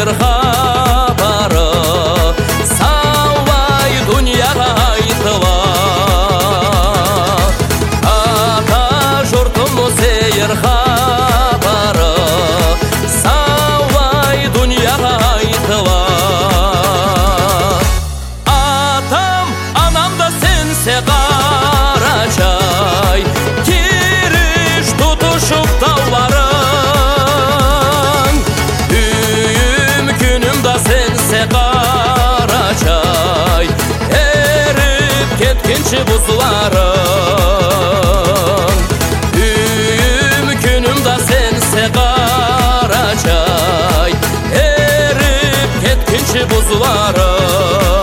seyir xabары салбай дүнияға айтылар. Ата жұртымыз сeyir xabары салбай дүнияға айтылар. Атам, анам да сенсе Қарачай, кереш тұтышып тауларың. Үйім күнім да сенсе Қарачай, еріп кеткенше бұзыларың. Үйім күнім да сенсе Қарачай, еріп кеткенше бұзыларың.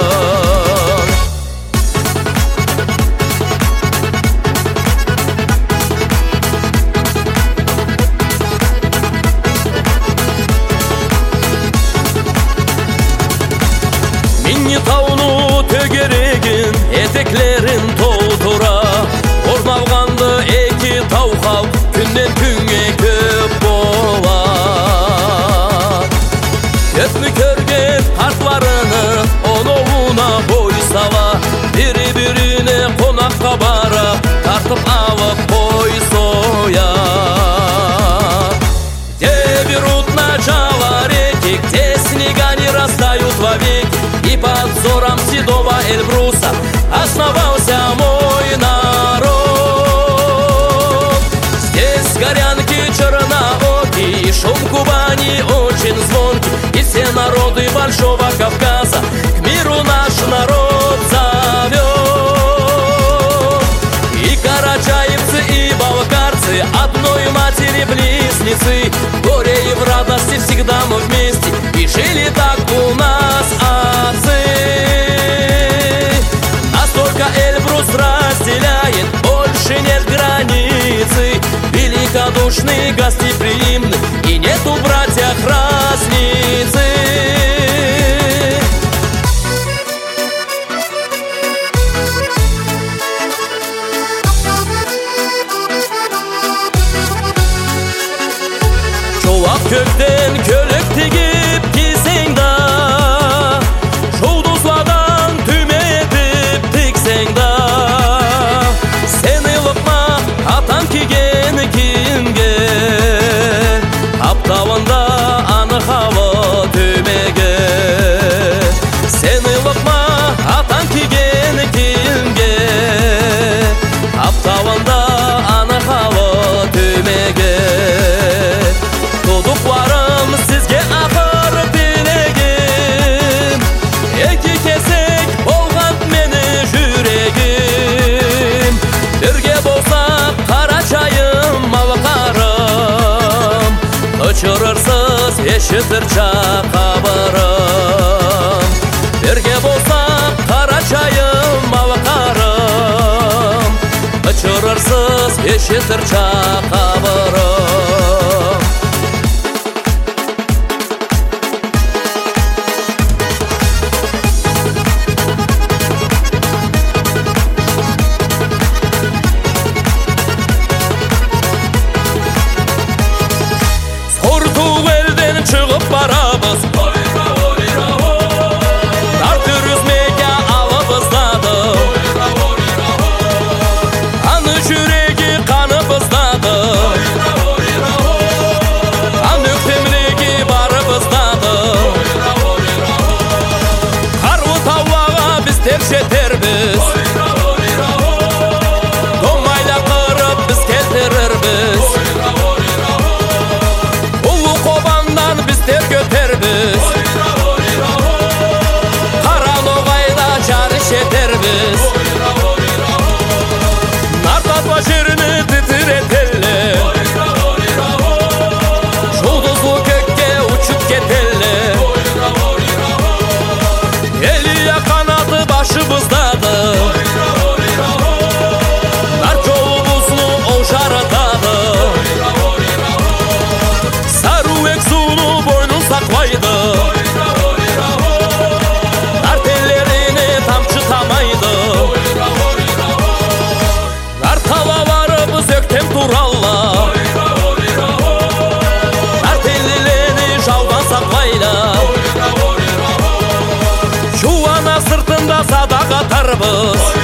Тауну төгереген етекlerin толтыра, орналғанды екі тауқал күннен күнге көп болар. Көпмі көрген қартларыны оновуна бой сала, бірі-біріне қонаққа бара, тартып алып бой соя. Где берут начало реки, где снега не растают вовеки, и под взором седого Эльбруса основался мой народ. Здесь горянки черноокие, шум Кубани очень звонкий, и все народы Большого Кавказа к миру наш народ зовет. И карачаевцы, и балкарцы, одной матери близнецы, в горе и в радости всегда мы вместе, и жили так у нас отцы. Настолько Эльбрус разделяет, больше нет границы, великодушный, гостеприимный, и нету в братьях разницы. Çolak kökten kölek tegip giyseng da, жұлдызладан түме етіп тіксең да, сені лықма атам киген киімге, аптауында анық халы төмеге. Сені лықма атам киген киімге, аптауында анық халы төмеге. Tuduqlarım sizge axır dilегim, екі кесек болған мені жүрегім. Бірге болсақ Қарачайым, Малқарым, ұшырырсыз ешітір чақабырым. Бірге болсақ Қарачайым, Малқарым, ұшырырсыз ешітір чақабырым. Шығып барабыз, тартыр үзмеге алып ыздады, аны жүрегі қанып ыздады. небес.